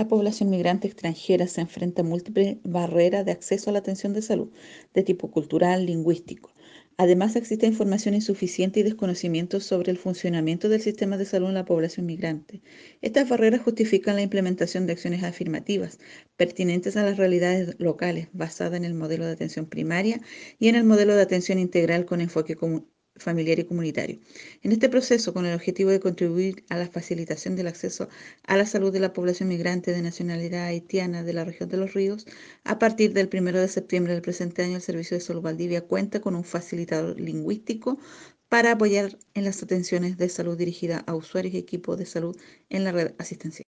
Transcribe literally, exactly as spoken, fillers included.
La población migrante extranjera se enfrenta a múltiples barreras de acceso a la atención de salud, de tipo cultural, lingüístico. Además, existe información insuficiente y desconocimiento sobre el funcionamiento del sistema de salud en la población migrante. Estas barreras justifican la implementación de acciones afirmativas pertinentes a las realidades locales, basadas en el modelo de atención primaria y en el modelo de atención integral con enfoque comu- familiar y comunitario. En este proceso, con el objetivo de contribuir a la facilitación del acceso a la salud de la población migrante de nacionalidad haitiana de la región de Los Ríos, a partir del primero de septiembre del presente año, el Servicio de Salud Valdivia cuenta con un facilitador lingüístico para apoyar en las atenciones de salud dirigidas a usuarios y equipos de salud en la red asistencial.